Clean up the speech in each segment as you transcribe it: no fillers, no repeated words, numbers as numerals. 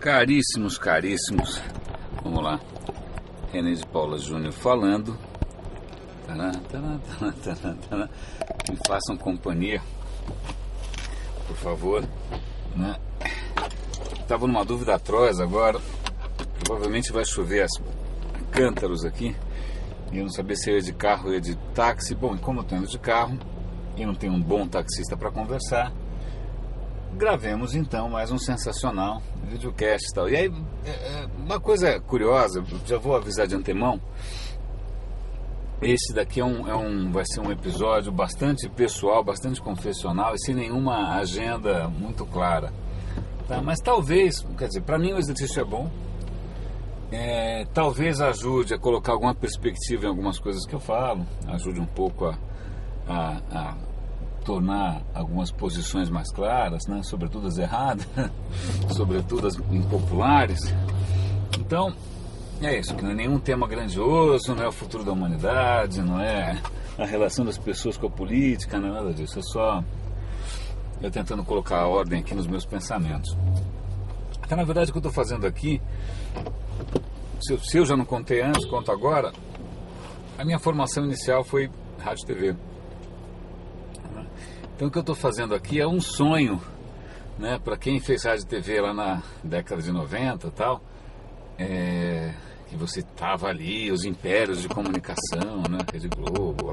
Caríssimos, caríssimos, vamos lá, René de Paula Júnior falando, me façam companhia, por favor, né? Estava numa dúvida atroz agora, provavelmente vai chover cântaros aqui, e eu não sabia se eu ia de carro ou ia de táxi. Bom, como eu estou indo de carro e não tenho um bom taxista para conversar, gravemos então mais um sensacional videocast e tal. E aí, uma coisa curiosa, já vou avisar de antemão, esse daqui vai ser um episódio bastante pessoal, bastante confessional e sem nenhuma agenda muito clara, tá? Mas talvez, quer dizer, para mim o exercício é bom, talvez ajude a colocar alguma perspectiva em algumas coisas que eu falo, ajude um pouco a tornar algumas posições mais claras, né? Sobretudo as erradas, sobretudo as impopulares. Então, é isso, que não é nenhum tema grandioso, não é o futuro da humanidade, não é a relação das pessoas com a política, não é nada disso, é só eu tentando colocar a ordem aqui nos meus pensamentos. Então, na verdade, o que eu estou fazendo aqui, se eu já não contei antes, conto agora, a minha formação inicial foi rádio e TV. Então o que eu estou fazendo aqui é um sonho, né, para quem fez rádio e TV lá na década de 90 e tal, que você estava ali, os impérios de comunicação, né, Rede Globo,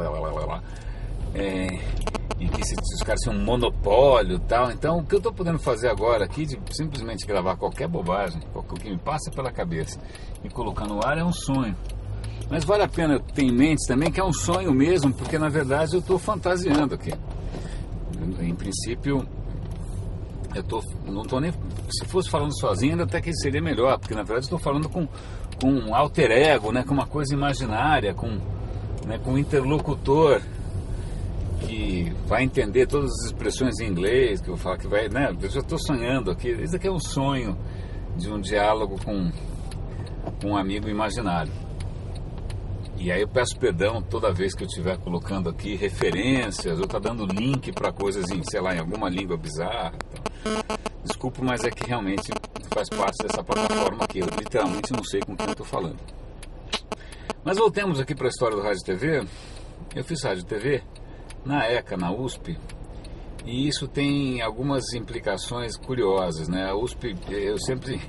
e que os caras tinham um monopólio e tal. Então o que eu estou podendo fazer agora aqui, de simplesmente gravar qualquer bobagem, o que me passa pela cabeça e colocar no ar, é um sonho. Mas vale a pena ter em mente também que é um sonho mesmo, porque na verdade eu estou fantasiando aqui. Em princípio, não estou nem... Se fosse falando sozinho, ainda até que seria melhor, porque na verdade estou falando com um alter ego, né, com uma coisa imaginária, com um interlocutor que vai entender todas as expressões em inglês, que eu vou falar que vai... Né, eu já estou sonhando aqui. Isso aqui é um sonho de um diálogo com um amigo imaginário. E aí eu peço perdão toda vez que eu estiver colocando aqui referências, ou tá dando link para coisas em, sei lá, em alguma língua bizarra. Então, desculpa, mas é que realmente faz parte dessa plataforma aqui. Eu literalmente não sei com quem eu estou falando. Mas voltemos aqui para a história do rádio e TV. Eu fiz rádio e TV na ECA, na USP, e isso tem algumas implicações curiosas, né? A USP, eu sempre...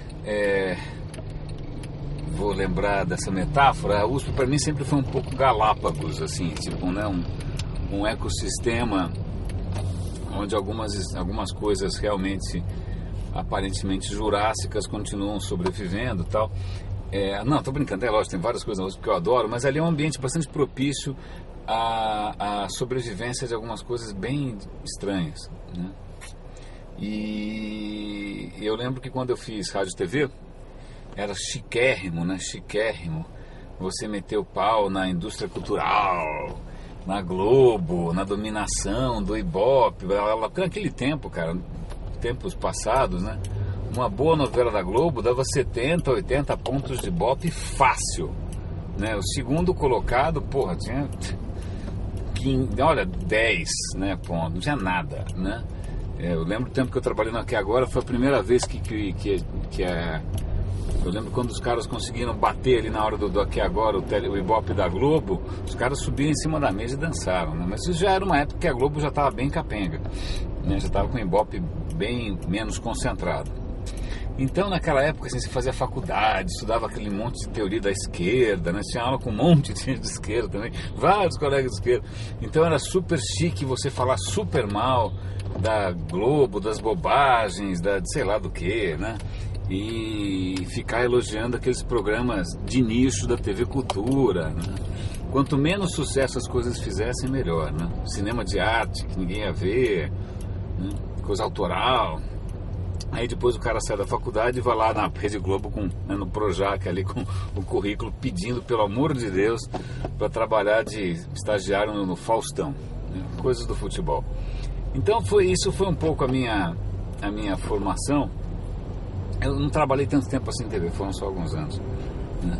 vou lembrar dessa metáfora. A USP para mim sempre foi um pouco Galápagos, assim, tipo, né, um ecossistema onde algumas coisas realmente aparentemente jurássicas continuam sobrevivendo e tal. Não, tô brincando, é lógico, tem várias coisas na USP que eu adoro, mas ali é um ambiente bastante propício à sobrevivência de algumas coisas bem estranhas, né? E eu lembro que quando eu fiz rádio e TV, era chiquérrimo, né? Chiquérrimo. Você meteu o pau na indústria cultural, na Globo, na dominação do Ibope, porque naquele tempo, cara, tempos passados, né? Uma boa novela da Globo dava 70, 80 pontos de Ibope fácil, né? O segundo colocado, porra, tinha 10, né, ponto, não tinha nada, né? Eu lembro do tempo que eu trabalhei no Aqui Agora, foi a primeira vez eu lembro quando os caras conseguiram bater ali na hora do Aqui Agora, o Ibope da Globo, os caras subiram em cima da mesa e dançaram, né? Mas isso já era uma época que a Globo já estava bem capenga, né? Já estava com o Ibope bem menos concentrado. Então naquela época assim, você fazia faculdade, estudava aquele monte de teoria da esquerda, né? Tinha aula com um monte de gente de esquerda também, vários colegas de esquerda. Então era super chique você falar super mal da Globo, das bobagens, de sei lá do que, né? E ficar elogiando aqueles programas de nicho da TV Cultura, né? Quanto menos sucesso as coisas fizessem, melhor, né? Cinema de arte, que ninguém ia ver, né? Coisa autoral. Aí depois o cara sai da faculdade e vai lá na Rede Globo, no Projac ali, com o currículo, pedindo, pelo amor de Deus, para trabalhar de estagiário no Faustão, né? Coisas do futebol. Então isso foi um pouco a minha formação. Eu não trabalhei tanto tempo assim em TV, foram só alguns anos, né?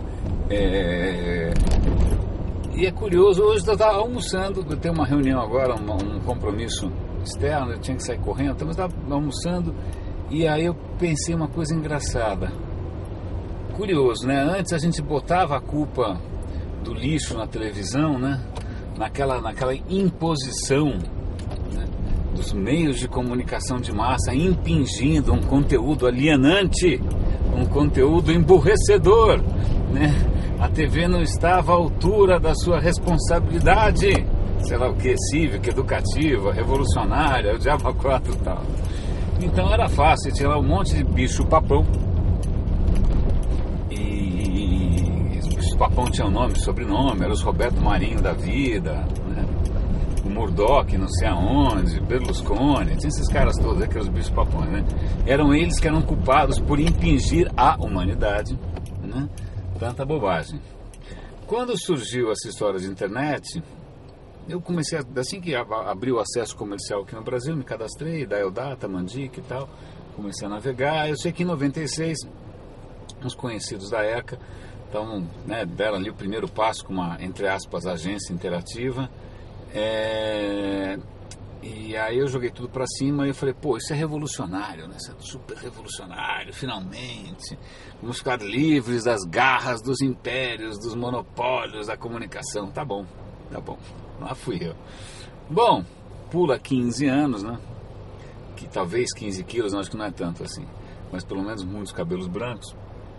E é curioso, hoje eu estava almoçando, eu tenho uma reunião agora, um compromisso externo, eu tinha que sair correndo, então eu estava almoçando E aí eu pensei uma coisa engraçada. Curioso, né? Antes a gente botava a culpa do lixo na televisão, né? Naquela imposição, né? Dos meios de comunicação de massa impingindo um conteúdo alienante, um conteúdo emburrecedor, né? A TV não estava à altura da sua responsabilidade, sei lá o que, cívica, educativa, revolucionária, o diabo 4 e tal. Então era fácil tirar um monte de bicho papão. E os bichos papão tinham nome, sobrenome, eram os Roberto Marinho da vida, né? O Murdoch, não sei aonde, Berlusconi, tinha esses caras todos, aqueles bichos papões, né? Eram eles que eram culpados por impingir à humanidade, né, tanta bobagem. Quando surgiu essa história de internet, eu comecei, assim que abriu o acesso comercial aqui no Brasil, me cadastrei, Dial Data, Mandic e tal, comecei a navegar. Eu sei que em 96, uns conhecidos da ECA, então, né, deram ali o primeiro passo com uma, entre aspas, agência interativa. E aí eu joguei tudo pra cima e eu falei, pô, isso é revolucionário, né? Isso é super revolucionário, finalmente. Vamos ficar livres das garras dos impérios, dos monopólios da comunicação. Tá bom. Lá fui eu. Bom, pula 15 anos, né? Que talvez 15 quilos, não, acho que não é tanto assim. Mas pelo menos muitos cabelos brancos.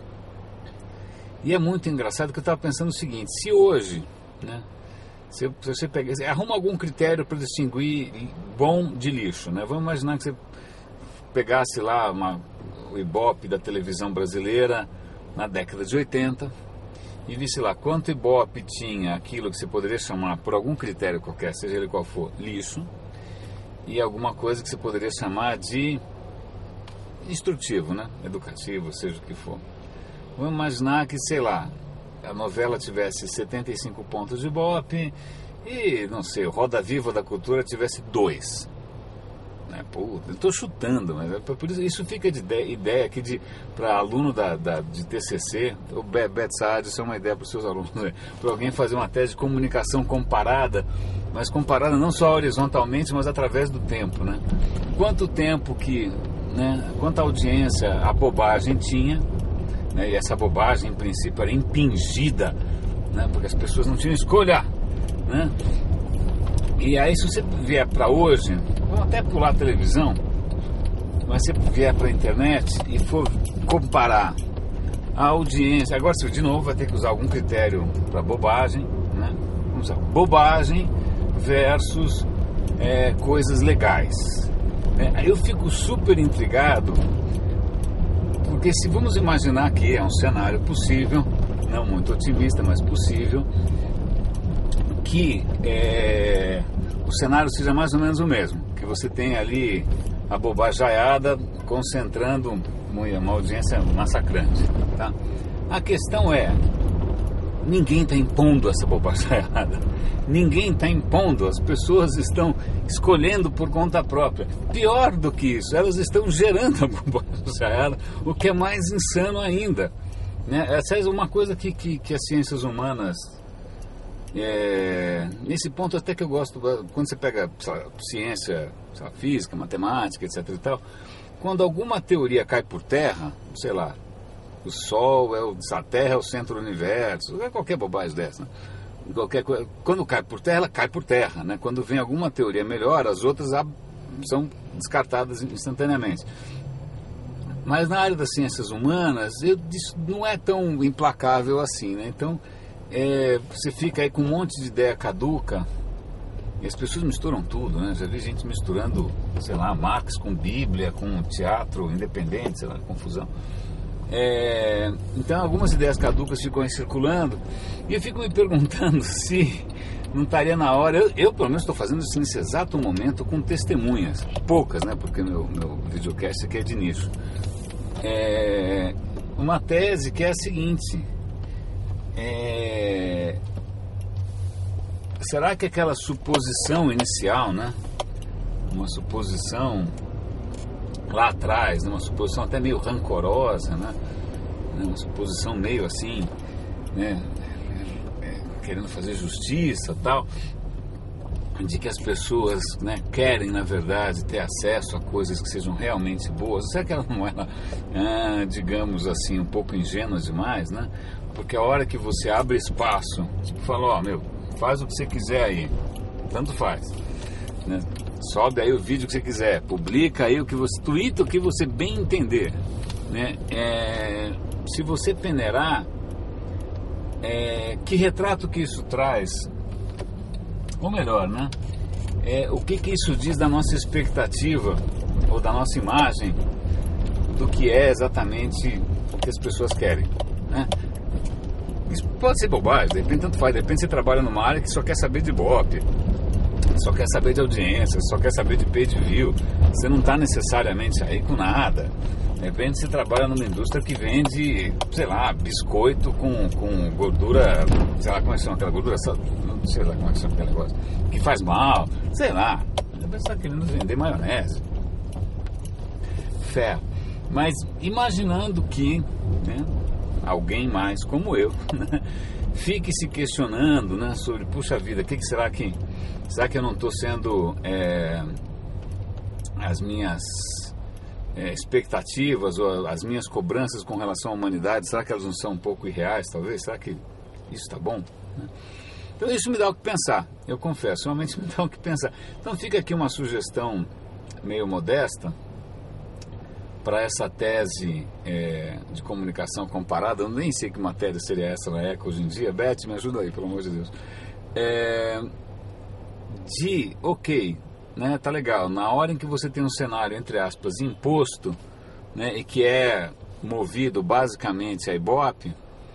E é muito engraçado que eu estava pensando o seguinte, se hoje, né? Se você pega, arruma algum critério para distinguir bom de lixo, né? Vamos imaginar que você pegasse lá o Ibope da televisão brasileira na década de 80 e visse lá quanto Ibope tinha aquilo que você poderia chamar, por algum critério qualquer, seja ele qual for, lixo, e alguma coisa que você poderia chamar de instrutivo, né? Educativo, seja o que for. Vamos imaginar que, sei lá, a novela tivesse 75 pontos de Ibope e, não sei, o Roda Viva da Cultura tivesse 2. Né? Pô, eu estou chutando, mas é por isso fica de ideia aqui para aluno de TCC, o Betsad, isso é uma ideia para os seus alunos, né? Para alguém fazer uma tese de comunicação comparada, mas comparada não só horizontalmente, mas através do tempo, né? Quanto tempo que, né, quanta audiência a bobagem tinha, né, e essa bobagem, em princípio, era impingida, né, porque as pessoas não tinham escolha, né? E aí, se você vier para hoje, vamos até pular a televisão, mas se você vier para a internet e for comparar a audiência, agora você de novo vai ter que usar algum critério para bobagem, né? Vamos usar bobagem versus coisas legais. Eu fico super intrigado, porque se vamos imaginar que é um cenário possível, não muito otimista, mas possível, que o cenário seja mais ou menos o mesmo, que você tem ali a bobajaiada concentrando uma audiência massacrante, tá? A questão é, ninguém está impondo essa bobajaiada, ninguém está impondo, as pessoas estão escolhendo por conta própria. Pior do que isso, elas estão gerando a bobajaiada, o que é mais insano ainda, né? Essa é uma coisa que as ciências humanas, nesse ponto até que eu gosto, quando você pega ciência, física, matemática, etc e tal, quando alguma teoria cai por terra, sei lá, o Sol a Terra é o centro do universo, qualquer bobagem dessa, né? Qualquer coisa, quando cai por terra, ela cai por terra, né? Quando vem alguma teoria melhor, as outras são descartadas instantaneamente. Mas na área das ciências humanas, isso não é tão implacável assim, né? Então, você fica aí com um monte de ideia caduca, e as pessoas misturam tudo, né? Já vi gente misturando, sei lá, Marx com Bíblia, com teatro independente, sei lá, confusão. Então algumas ideias caducas ficam aí circulando, e eu fico me perguntando se não estaria na hora, eu pelo menos estou fazendo isso nesse exato momento com testemunhas, poucas, né? Porque meu videocast aqui é de nicho. Uma tese que é a seguinte: será que aquela suposição inicial, né? Uma suposição lá atrás, uma suposição até meio rancorosa, né? Uma suposição meio assim, né? Querendo fazer justiça e tal, de que as pessoas, né, querem, na verdade, ter acesso a coisas que sejam realmente boas. Será que ela não é, digamos assim, um pouco ingênua demais, né? Porque a hora que você abre espaço, tipo, fala, ó, meu, faz o que você quiser aí, tanto faz, né? Sobe aí o vídeo que você quiser, publica aí o que você, twitta o que você bem entender, né? Se você peneirar, que retrato que isso traz? Ou melhor, né? O que isso diz da nossa expectativa ou da nossa imagem do que é exatamente o que as pessoas querem, né? Isso pode ser bobagem, de repente tanto faz, de repente você trabalha numa área que só quer saber de Ibope, só quer saber de audiência, só quer saber de page view, você não está necessariamente aí com nada. De repente você trabalha numa indústria que vende, sei lá, biscoito com gordura, sei lá como é que chama aquela gordura, não sei lá como é que chama aquele negócio, que faz mal, sei lá. Você está querendo vender maionese, ferro. Mas imaginando que, né, alguém mais como eu, né, fique se questionando, né, sobre, puxa vida, será que eu não estou sendo, as minhas expectativas ou as minhas cobranças com relação à humanidade, será que elas não são um pouco irreais, talvez? Será que isso está bom? Então isso me dá o que pensar, eu confesso, realmente me dá o que pensar. Então fica aqui uma sugestão meio modesta para essa tese de comunicação comparada. Eu nem sei que matéria seria essa na ECA hoje em dia. Beth, me ajuda aí, pelo amor de Deus. Né, tá legal, na hora em que você tem um cenário, entre aspas, imposto, né, e que é movido basicamente a Ibope,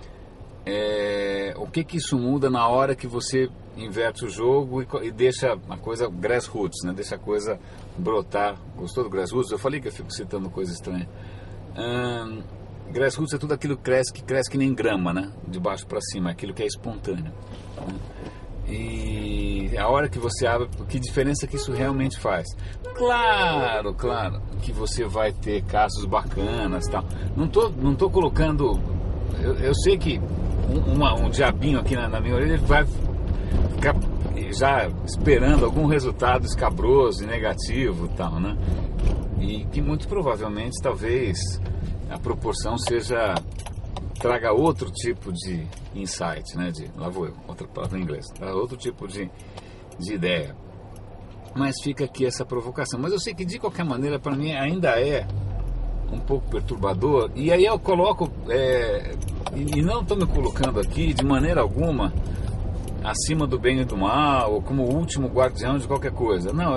o que isso muda na hora que você inverte o jogo e deixa a coisa grassroots, né, deixa a coisa brotar. Gostou do grassroots? Eu falei que eu fico citando coisa estranha. Grassroots é tudo aquilo que cresce que nem grama, né, de baixo para cima, aquilo que é espontâneo, né? E a hora que você abre, que diferença que isso realmente faz? Claro que você vai ter casos bacanas, tal. Não tô colocando, eu sei que um diabinho aqui na minha orelha vai ficar já esperando algum resultado escabroso e negativo, tal, né? E que muito provavelmente, talvez, a proporção traga outro tipo de insight, né? Lá vou eu, outra palavra em inglês, outro tipo de ideia. Mas fica aqui essa provocação. Mas eu sei que de qualquer maneira para mim ainda é um pouco perturbador. E aí eu coloco, e não estou me colocando aqui de maneira alguma acima do bem e do mal, ou como o último guardião de qualquer coisa. Não,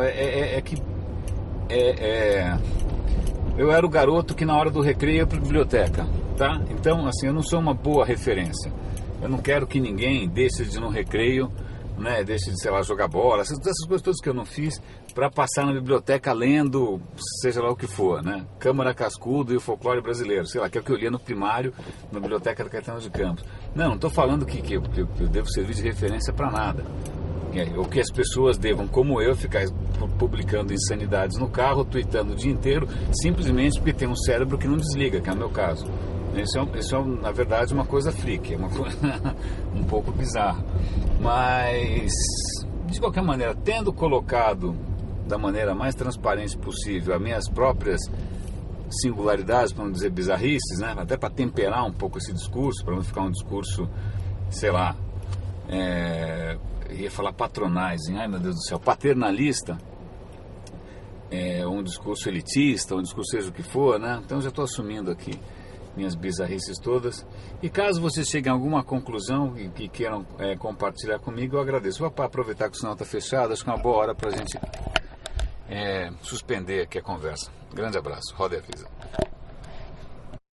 eu era o garoto que na hora do recreio ia para a biblioteca, tá? Então, assim, eu não sou uma boa referência. Eu não quero que ninguém deixe de ir no recreio, né? Deixe de, sei lá, jogar bola, essas coisas todas que eu não fiz, para passar na biblioteca lendo, seja lá o que for, né? Câmara Cascudo e o Folclore Brasileiro, sei lá, que é o que eu lia no primário, na biblioteca do Caetano de Campos. Não estou falando que eu devo servir de referência para nada. Ou que as pessoas devam, como eu, ficar publicando insanidades no carro, tweetando o dia inteiro, simplesmente porque tem um cérebro que não desliga, que é o meu caso. Isso é na verdade, uma coisa freak, é uma coisa um pouco bizarra. Mas, de qualquer maneira, tendo colocado da maneira mais transparente possível as minhas próprias singularidades, para não dizer bizarrices, né? Até para temperar um pouco esse discurso, para não ficar um discurso, sei lá, ia falar patronizing, ai meu Deus do céu, paternalista, um discurso elitista, um discurso seja o que for, né? Então já estou assumindo aqui minhas bizarrices todas. E caso vocês cheguem a alguma conclusão e que queiram compartilhar comigo, eu agradeço. Vou aproveitar que o sinal está fechado, acho que é uma boa hora para a gente suspender aqui a conversa. Grande abraço, roda e avisa.